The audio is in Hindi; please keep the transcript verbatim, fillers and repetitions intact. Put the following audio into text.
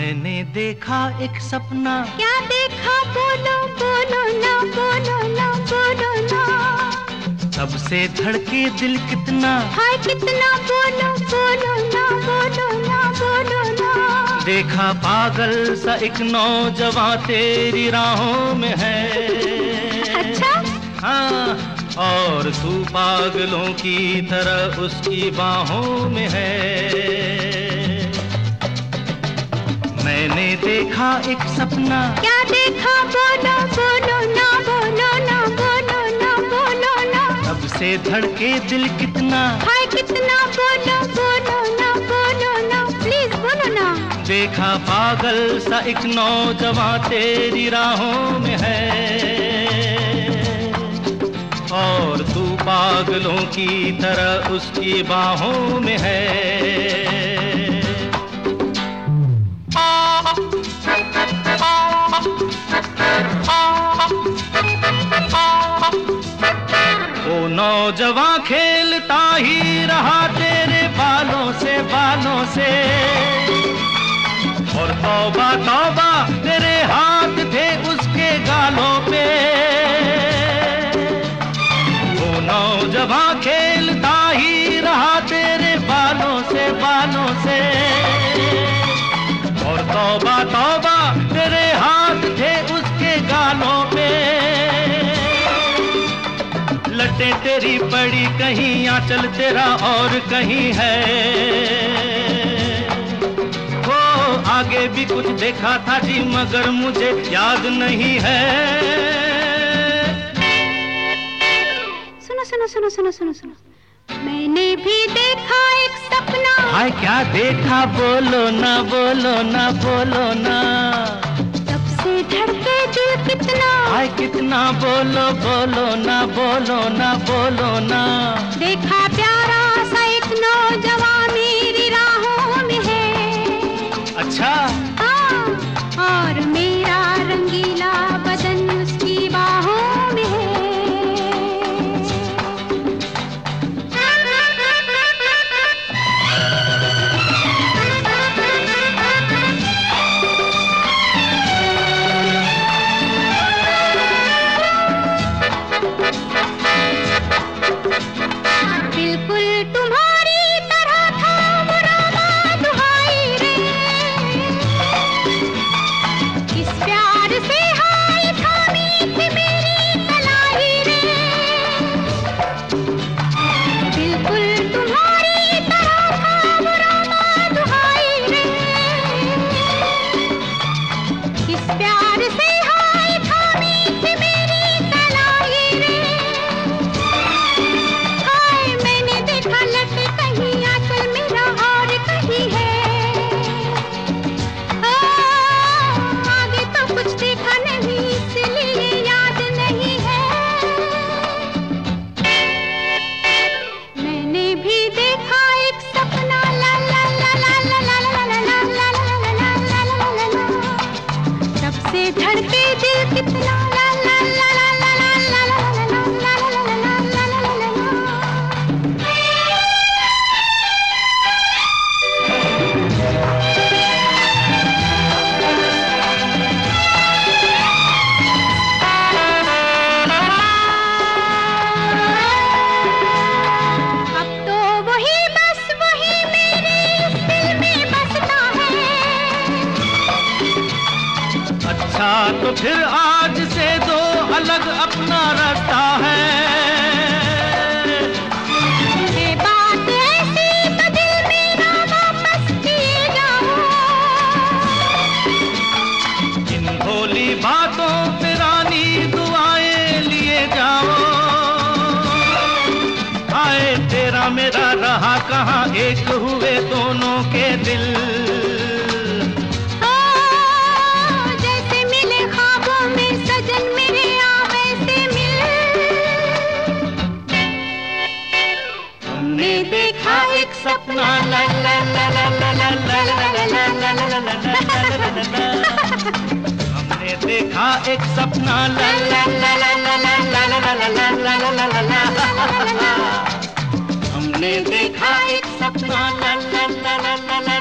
मैंने देखा एक सपना। क्या देखा? बोलो बोलो ना, बोलो ना, बोलो ना। तब से धड़के दिल कितना, हाय कितना, बोलो बोलो ना, बोलो ना, बोलो ना। देखा पागल सा एक नौजवान तेरी राहों में है। अच्छा? हाँ, और तू पागलों की तरह उसकी बाहों में है। मैंने देखा एक सपना। क्या देखा? बोलो बोलो ना, बोलो ना, बोलो ना, बोलो ना। तब से धड़के दिल कितना, हाय कितना, बोलो बोलो ना, बोलो ना, प्लीज बोलो ना। देखा पागल सा एक नौजवान तेरी राहों में है, और तू पागलों की तरह उसकी बाहों में है। वो नौजवान खेलता ही रहा तेरे बालों से, बालों से, और तौबा तौबा तेरे हाथ थे उसके गालों पे। वो नौजवान खेलता ही रहा तेरे बालों से, बालों से, और तौबा तौबा तेरे हाथ थे उसके गालों पे। लटें तेरी पड़ी कहीं, आंचल तेरा और कहीं है। वो आगे भी कुछ देखा था जी, मगर मुझे याद नहीं है। सुनो सुनो सुनो सुनो सुनो सुनो, मैंने भी देखा एक सपना। हाय क्या देखा? बोलो ना, बोलो ना, बोलो ना। तब से धड़के दिल कितना, हाय कितना, बोलो बोलो ना, बोलो ना, बोलो ना। देखा प्यारा सा एक नौजवान मेरी राहों में है। अच्छा? हाँ, और मेरा रंगीला बदन उसकी बाहों में है। बिल्कुल तुम्हारी तरह था वो रामा, दुहाई रे। किस प्यार से हाय थामी थी मेरी कलाई रे। बिल्कुल तुम्हारी तरह था वो रामा, दुहाई रे। किस प्यार से हाय थामी थी मेरी कलाई रे। हाय मैंने देखा लटे कहीं, आंचल मेरा और कहीं है। आगे तो कुछ देखा नहीं, इसलिए याद नहीं है। मैंने भी देखा एक सपना, ला ला ला ला ला ला ला ला ला ला ला ला ला ला ला ला। तब से धड़के दिल कितना, ला ला ला ला ला ला ला ला ला ला ला ला ला ला ला। अब तो वही बस वही मेरे इस दिल में बसता है। अच्छा तो फिर आज से दो अलग अपना रास्ता है। ये बात ऐसी तो दिल मेरा वापस किए जाओ। इन भोली बातों पे रानी दुआएं लिए जाओ। आए तेरा मेरा रहा कहाँ, एक हुए दोनों के दिल। ओ, जैसे मिले ख्वाबों में सजन मेरे, आ वैसे मिल। हमने देखा एक सपना, ला ला ला ला ला ला ला ला ला ला ला ला ला ला ला ला। हमने देखा एक सपना, ला ला ला ला ला ला ला ला ला ला ला ला ला। हमने देखा एक सपना, ला ला ला ला ला ला